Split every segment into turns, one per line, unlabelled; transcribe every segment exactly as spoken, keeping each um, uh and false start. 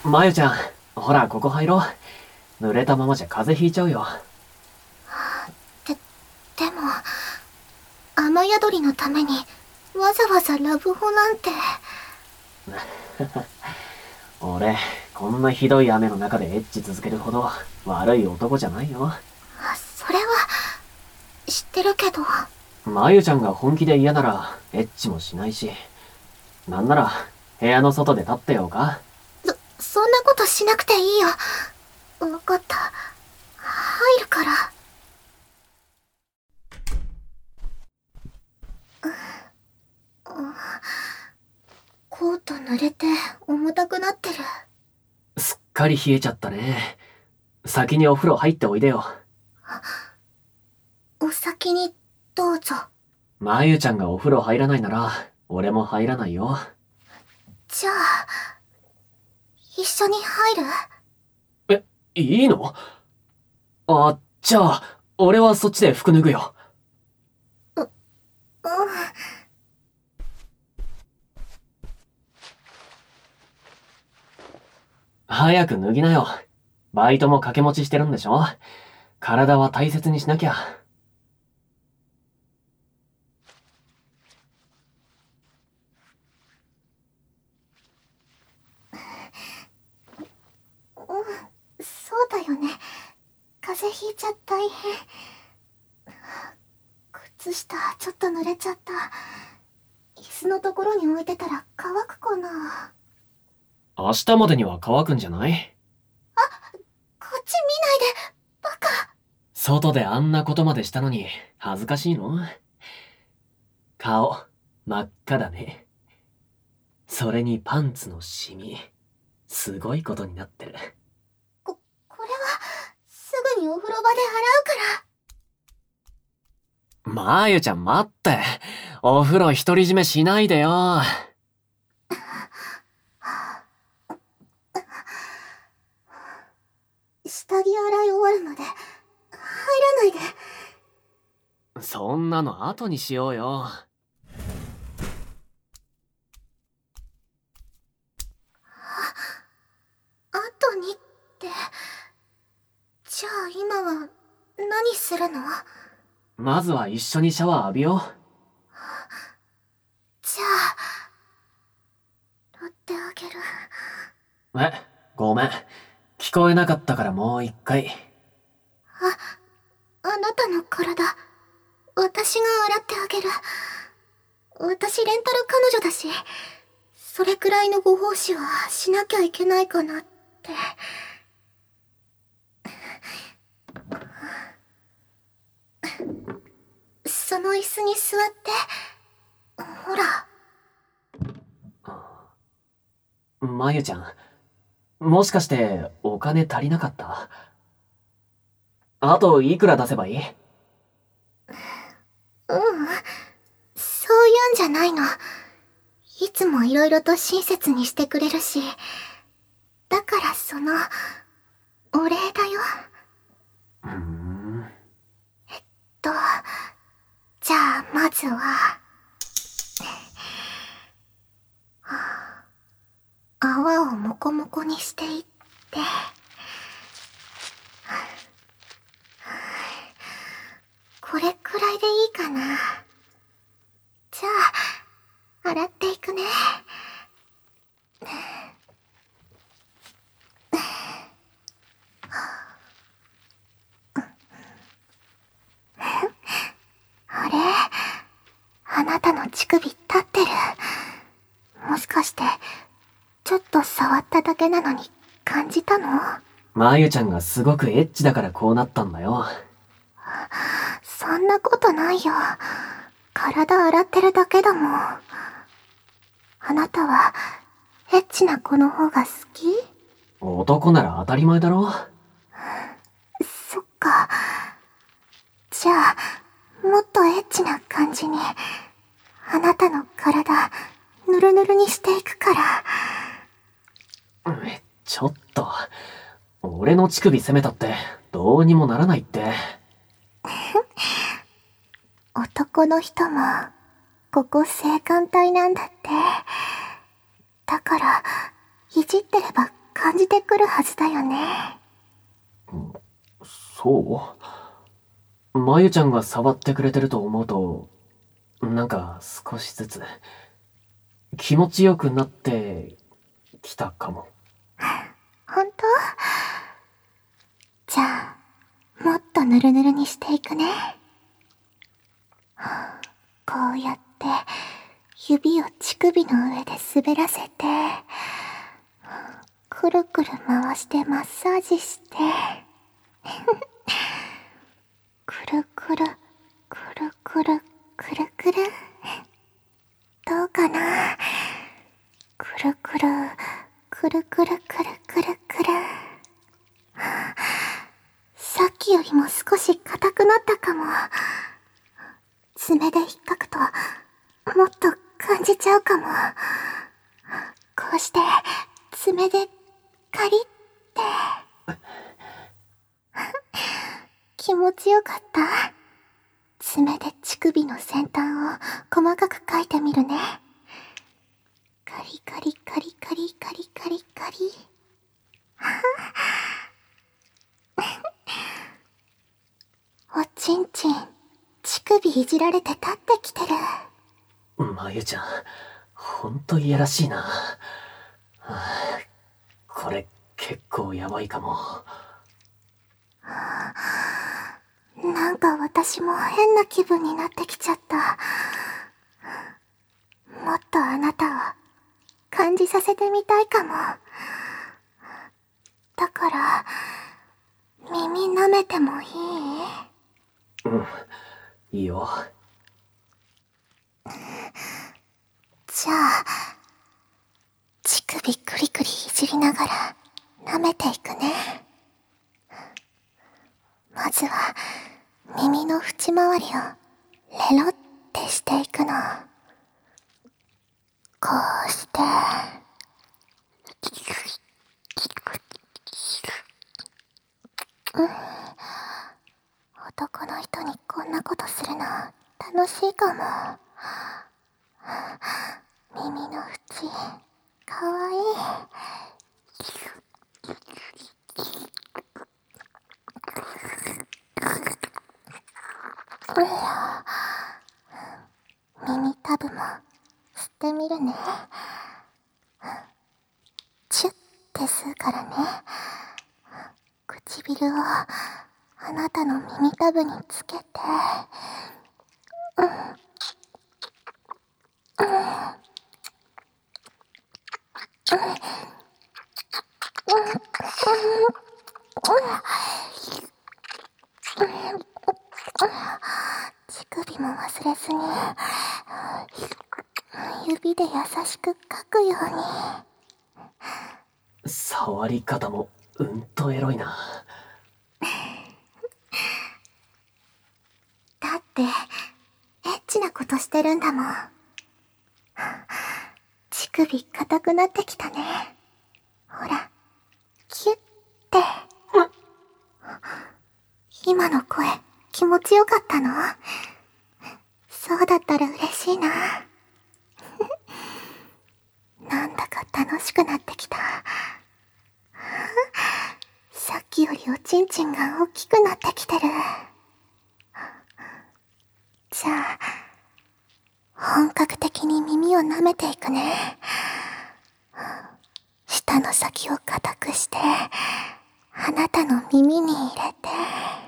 まゆちゃん、ほらここ入ろう。濡れたままじゃ風邪ひいちゃうよ。
で、でも、雨宿りのためにわざわざラブホなんて。
俺、こんなひどい雨の中でエッチ続けるほど悪い男じゃないよ。
それは、知ってるけど。
まゆちゃんが本気で嫌ならエッチもしないし、なんなら部屋の外で立ってようか。
そ、そんなことしなくていいよ。わかった。入るから。コート濡れて重たくなってる。
すっかり冷えちゃったね。先にお風呂入っておいでよ。
お先にどうぞ。
まゆちゃんがお風呂入らないなら俺も入らないよ。
じゃあ一緒に入る？
え、いいの？あ、じゃあ俺はそっちで服脱ぐよ。
う、うん。
早く脱ぎなよ。バイトも掛け持ちしてるんでしょ？体は大切にしなきゃ。
うん、そうだよね。風邪ひいちゃ大変。靴下ちょっと濡れちゃった。椅子のところに置いてたら乾くかな。
明日までには乾くんじゃない？
あ、こっち見ないで、バカ。
外であんなことまでしたのに恥ずかしいの？顔真っ赤だね。それにパンツのシミ、すごいことになってる。
こ、これはすぐにお風呂場で洗うから。
まゆちゃん待って。お風呂独り占めしないでよ。
下着洗い終わるまで入らないで。
そんなの後にしようよ。
後にって、じゃあ今は何するの？
まずは一緒にシャワー浴びよう。
じゃあ取ってあげる。
え、ごめん。聞こえなかったからもう一回。
あ、あなたの体、私が洗ってあげる。私レンタル彼女だし、それくらいのご奉仕はしなきゃいけないかなって。その椅子に座って。ほら。
まゆちゃん、もしかしてお金足りなかった？あといくら出せばいい？
ううん、そういうんじゃないの。いつもいろいろと親切にしてくれるし、だからそのお礼だよ。
うーん。
えっとじゃあまずは泡をモコモコにしていって、これくらいでいいかな。じゃあ洗っていくね。あれ、あなたの乳首立ってる。もしかしてちょっと触っただけなのに感じたの？
まゆちゃんがすごくエッチだからこうなったんだよ。
そんなことないよ。体洗ってるだけだもん。あなたはエッチな子の方が好き？
男なら当たり前だろ。
そっか。じゃあもっとエッチな感じにあなたの体ぬるぬるにしていくから。
え、ちょっと。俺の乳首責めたってどうにもならないって。
男の人もここ性感帯なんだって。だからいじってれば簡感じてくるはずだよね。
そう？まゆちゃんが触ってくれてると思うと、なんか少しずつ気持ちよくなってきたかも。
ほんと？じゃあ、もっとぬるぬるにしていくね。こうやって指を乳首の上で滑らせて、くるくる回してマッサージして、くるくる、くるくる、くるくる。どうかな？くるくる、くるくるくるくるくる。さっきよりも少し硬くなったかも。爪で引っかくと、もっと感じちゃうかも。こうして、爪でカリって。気持ちよかった？爪で乳首の先端を細かく描いてみるね。カリカリカリカリカリカリカリ。おちんちん、乳首いじられて立ってきてる。
まゆちゃん、ほんといやらしいな。はあ、これ結構やばいかも。
なんか私も変な気分になってきちゃった。もっとあなたを感じさせてみたいかも。だから、耳舐めてもいい？
うん、いいよ。
じゃあ、乳首クリクリいじりながら舐めていくね。まずは、耳の縁周りをレロってしていくの。こうして、うん。男の人にこんなことするの楽しいかも。耳の縁、かわいい。耳たぶも吸ってみるね。チュッて吸うからね。唇をあなたの耳たぶにつけて、うん、うん、乳首も忘れずに、指で優しくかくように。
触り方もうんとエロいな。
だって、エッチなことしてるんだもん。乳首硬くなってきたね。ほら、キュッて。今の声、気持ちよかったの？そうだったら嬉しいな。なんだか楽しくなってきた。さっきよりおちんちんが大きくなってきてる。じゃあ、本格的に耳を舐めていくね。舌の先を固くして、あなたの耳に入れて。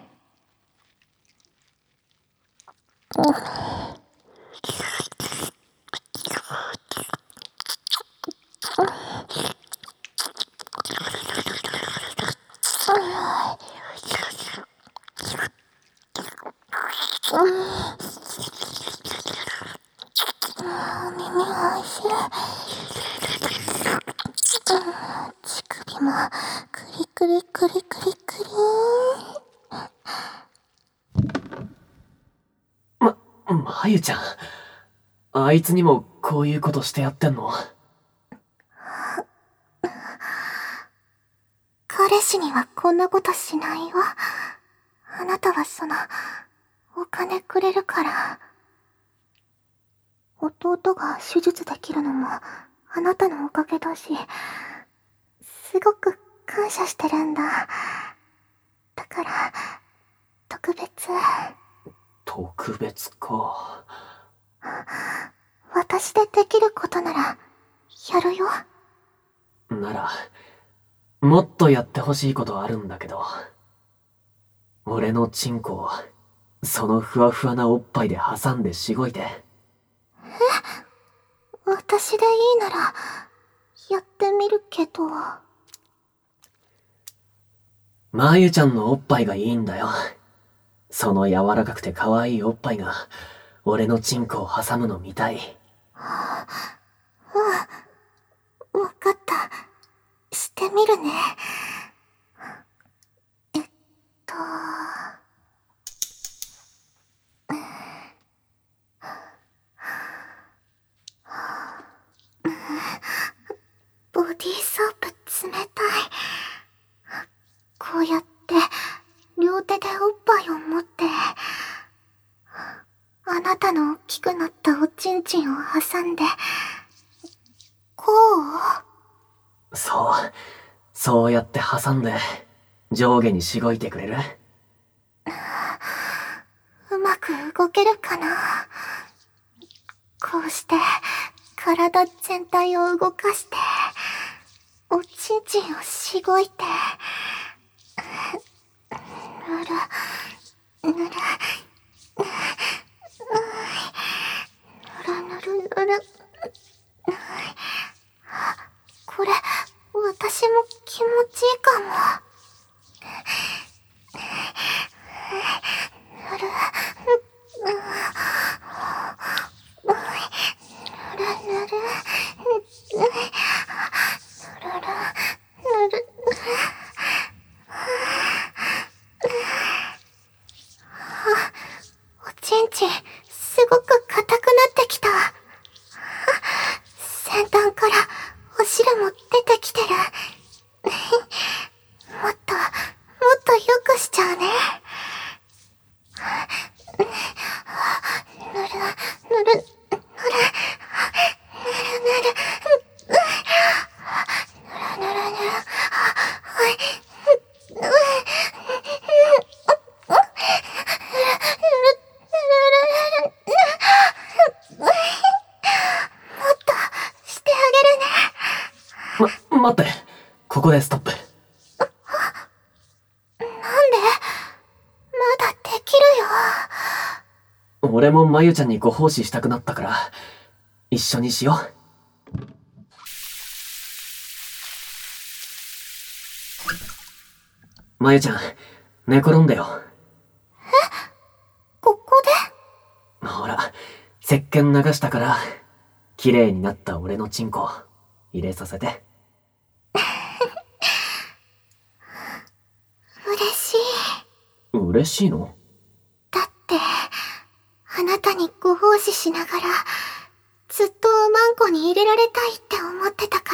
うん耳おいしい。乳首もクリクリクリクリクリ
ま、まゆちゃん。あいつにもこういうことしてやってんの？
彼氏にはこんなことしないよ。あなたはその、お金くれるから。弟が手術できるのもあなたのおかげだし、すすごく感謝してるんだ。だから、特別。
特別か。
私でできることなら、やるよ。
なら、もっとやってほしいことあるんだけど。俺のチンコを、そのふわふわなおっぱいで挟んでしごいて。え？
私でいいなら、やってみるけど。
まゆちゃんのおっぱいがいいんだよ。その柔らかくて可愛いおっぱいが、俺のチンコを挟むの見たい。
うん、わかった。してみるね。えっと。ボディーソープ冷たい。こうやって、両手でおっぱいを持って、あなたの大きくなったおちんちんを挟んで、こ
う？そう、そうやって挟んで、上下にしごいてくれる？
うまく動けるかな？こうして、体全体を動かして、おちんちんをしごいて、ぬる、ぬる、ぬるぬるぬる。これ、私も気持ちいいかも。ぬる、ぬる、ぬる、ぬる、ぬる、ぬる、おちんちん、すごく硬くなってきた。先端からお汁も出てきてる。もっと、もっとよくしちゃうね。ぬる、ぬる、ぬる、ぬる、ぬる、ぬる、ぬる、ぬる、はい。
ま、待って。ここでストップ。
なんで？まだできるよ。
俺もまゆちゃんにご奉仕したくなったから、一緒にしよう。まゆちゃん、寝転んでよ。
え？ここ
で？ほら、石鹸流したから、綺麗になった俺のチンコ、入れさせて。
嬉しい。
嬉しいの？
だって、あなたにご奉仕しながら、ずっとおまんこに入れられたいって思ってたから。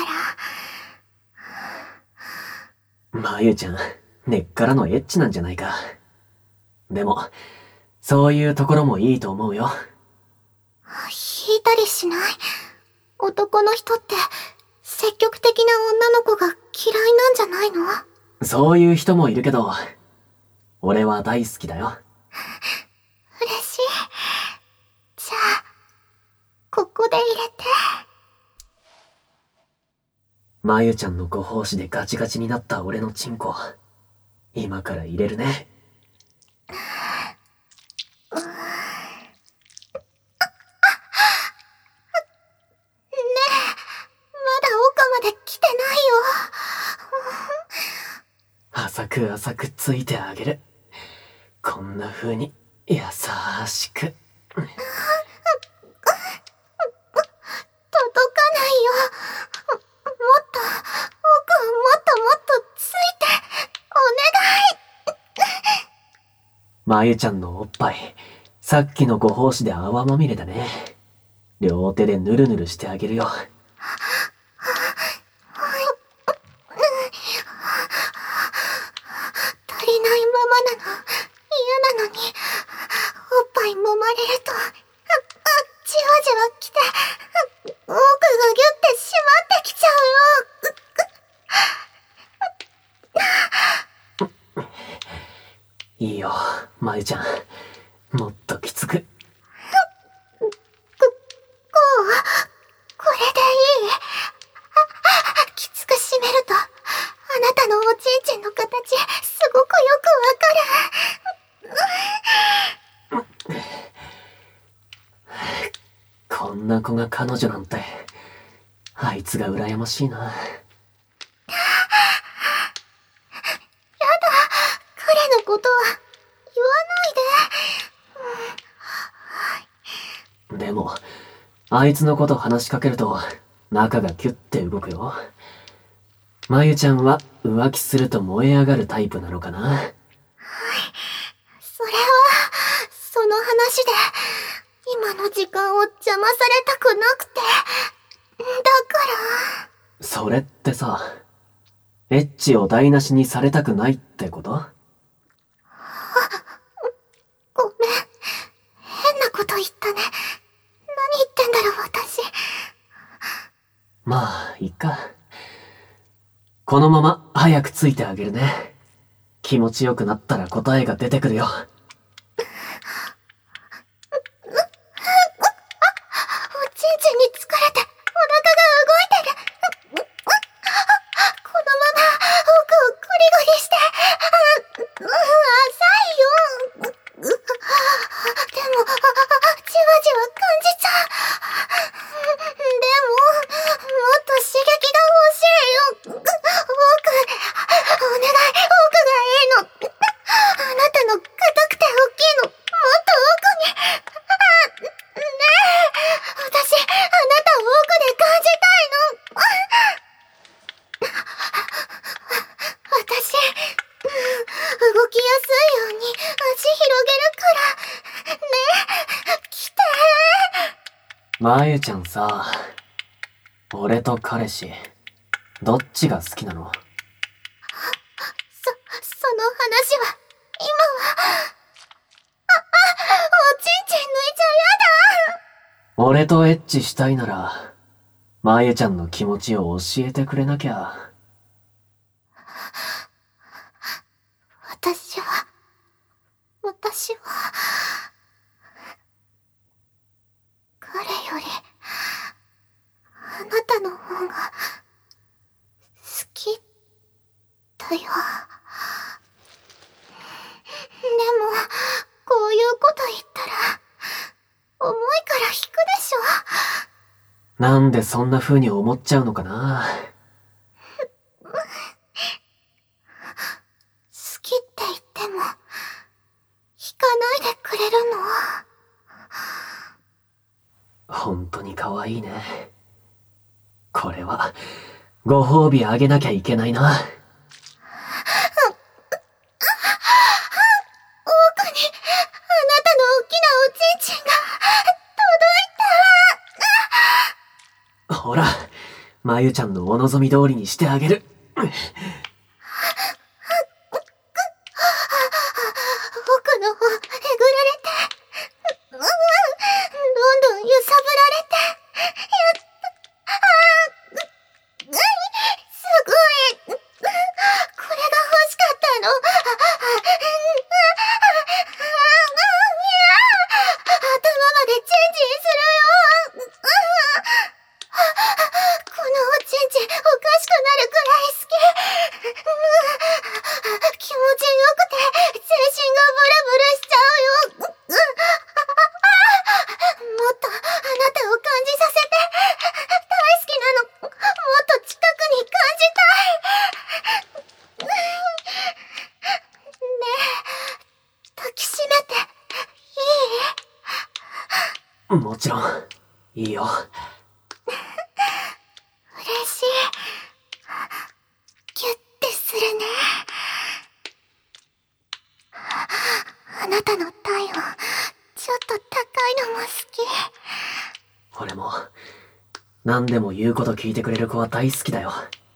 まゆちゃん、根っからのエッチなんじゃないか。でも、そういうところもいいと思うよ。
引いたりしない？男の人って、積極的な女の子が嫌いなんじゃないの？
そういう人もいるけど、俺は大好きだよ。
嬉しい。じゃあ、ここで入れて。
まゆちゃんのご奉仕でガチガチになった俺のチンコ、今から入れるね。ねえ、
まだ奥まで来てないよ。
浅く浅くついてあげる。こんな風に優しく。届かないよ。
もっと、奥をもっともっとついて、お願い。
まゆちゃんのおっぱい、さっきのご奉仕で泡まみれだね。両手でぬるぬるしてあげるよ。
足りないままなの、嫌なのに、おっぱい揉まれると、あ、あ、じわじわきて、奥がギュってしまってきちゃうよ。
いいよ、まゆちゃん。もっときつく。こ、
こう、これでいい。きつく締めると、あなたのおちんちんの形、すごくよくわかる。
こんな子が彼女なんて、あいつが羨ましいな。やだ、
彼のことは言わないで。
でも、あいつのこと話しかけると、中がキュッて動くよ。まゆちゃんは浮気すると燃え上がるタイプなのかな。
はい。それは、その話で、今の時間を邪魔されたくなくて。だから。
それってさ、エッチを台無しにされたくないってこと？
ごめん。変なこと言ったね。何言ってんだろう、私。
まあ、いいか。このまま早くついてあげるね。気持ちよくなったら答えが出てくるよ。まゆちゃんさ、俺と彼氏、どっちが好きなの？
そ、その話は、今は、あ、あ、おちんちん抜いちゃやだ。
俺とエッチしたいなら、まゆちゃんの気持ちを教えてくれなきゃ。
私は、私は、彼より、あなたの方が、好き、だよ。でも、こういうこと言ったら、重いから引くでしょ。
なんでそんな風に思っちゃうのかな。
好きって言っても、引かないでくれるの？
本当に可愛いね。これは、ご褒美あげなきゃいけないな。
奥に、あなたの大きなおちんちんが、届いた。
ほら、まゆちゃんのお望み通りにしてあげる。
奥の方、えぐられて、うん、どんどん揺さぶられて、やっと、あー、すごい、これが欲しかったの。頭までチンチンするよ。このおちんちんおかしくなるくらい好き。気持ちよくて全身がブルブルしちゃうよ。もっとあなたを感じさせて。大好きなの。もっと近くに感じたい。ねえ、抱きしめていい？
もちろん、いいよ。
嬉しい。キュッてするね。あなたの体温、ちょっと高いのも好き。
俺も、何でも言うこと聞いてくれる子は大好きだよ。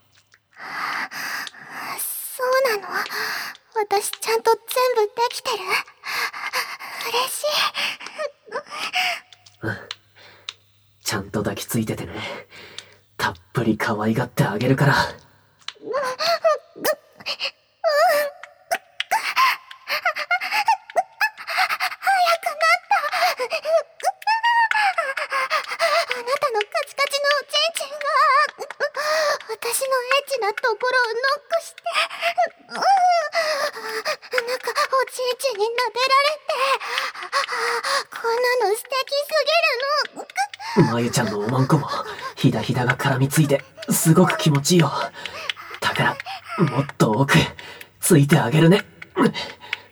そうなの？私ちゃんと全部できてる？嬉しい。
うん。ちゃんと抱きついててね。たっぷり可愛がってあげるから。
私のエッチなところをノックして、うん、なんかおちんちんに撫でられて、こんなの素敵すぎるの。
まゆちゃんのおまんこもひだひだが絡みついてすごく気持ちいいよ。だからもっと奥ついてあげるね。大好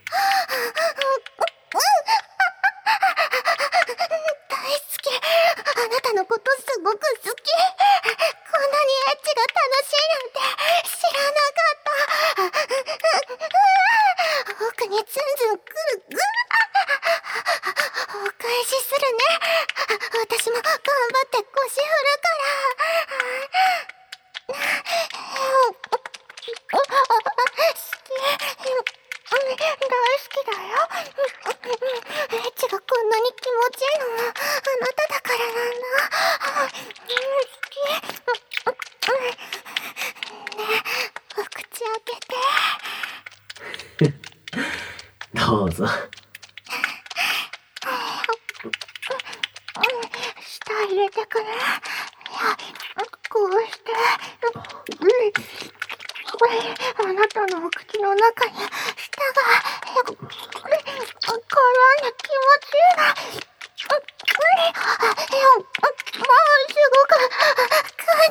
き。あなたのことすごく好き。こんなにエッチが楽しいなんて知らなかった。奥にツンツンくるぐる。お返しするね。私も頑張って腰振るから。好き。大好きだよ。エッチがこんなに気持ちいいのはあなただからなんだ。好き。ねえ、お口開けて。
どうぞ。
舌入れてくれ。いや、こうして。あなたのお口の中に舌が絡んで気持ちいいな。もうすごく感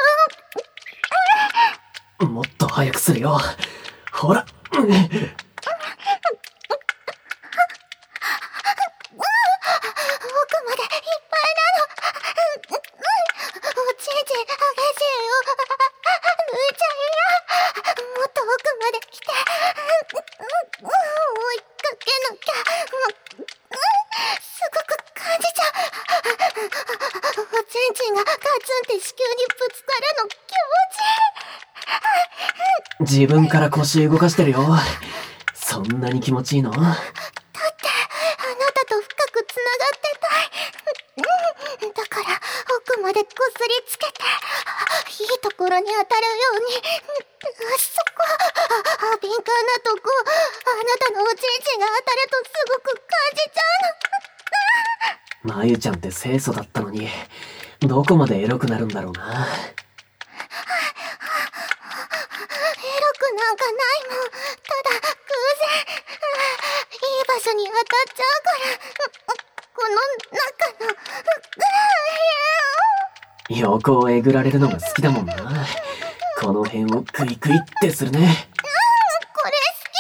じるの。
もっと早くするよ。ほら。
奥までいっぱいなの。おちんちん激しいよ。抜いちゃえよ。もっと奥まで来て。追いかけなきゃ。すごく感じちゃう。おちんちんがガツンって子宮にぶつかるの気持ちいい。
自分から腰動かしてるよ。そんなに気持ちいいの？
だってあなたと深くつながってたい。だから奥までこすりつけていいところに当たるように。そこ敏感なとこ、あなたのおちんちんが当たるとすごく感じちゃうの。
まゆちゃんって清楚だったのにどこまでエロくなるんだろうな。
エロくなんかないもん。ただ偶然いい場所に当たっちゃうから。この中の
横をえぐられるのが好きだもんな。この辺をクイクイってするね。
これ好き。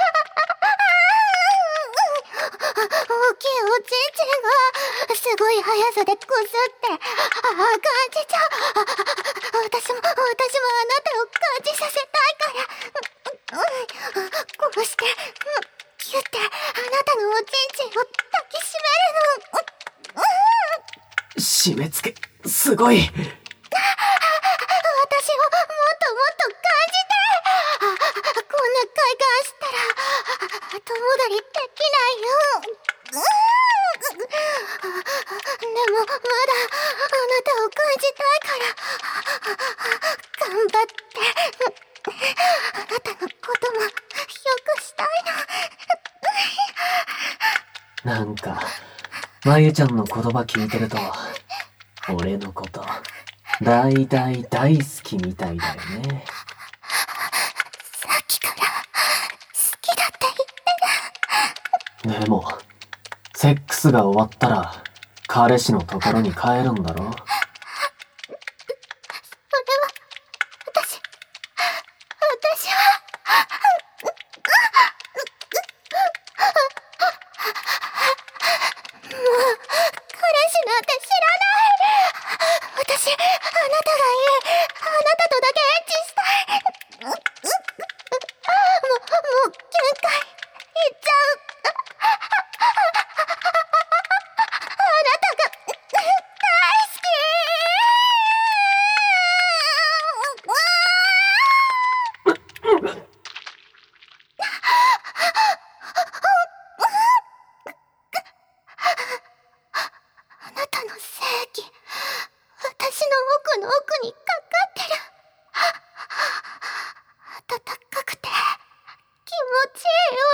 大きいおちんちんがすごい速さでこすってあ感じちゃう。私も私もあなたを感じさせたいから。こうしてキュッてあなたのおちんちんを抱きしめるの。
締め付けすごい。
私をもっともっと感じて。こんな快感したら後戻りできないよ。でもまだあなたを感じたいから頑張って。あなたのこともよくしたい
の。なんかまゆちゃんの言葉聞いてると俺のこと大大大好きみたいだよね。
さっきから好きだって言ってる。
でもセックスが終わったら彼氏のところに帰るんだろ？
それは私私はもう彼氏なんて知らない。私あなたがいい。あなたとだけエッチしたい。もうもう限界いっちゃう。あなたが大好き。あなたの正義、私の奥の奥にかかってる。暖かくて気持ちいいよ。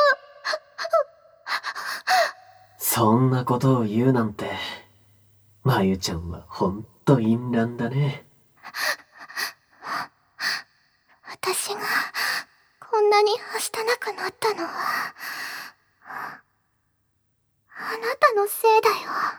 そんなことを言うなんてまゆちゃんはほんと淫乱だね。
私がこんなにはしたなくなったのは、あなたのせいだよ。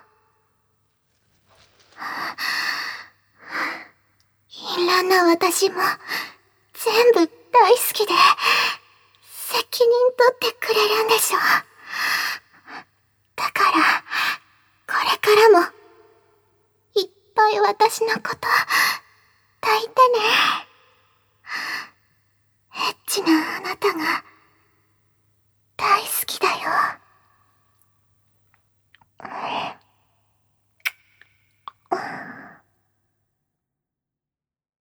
淫乱な私も全部大好きで責任取ってくれるんでしょ。だからこれからもいっぱい私のこと抱いてね。エッチなあなたが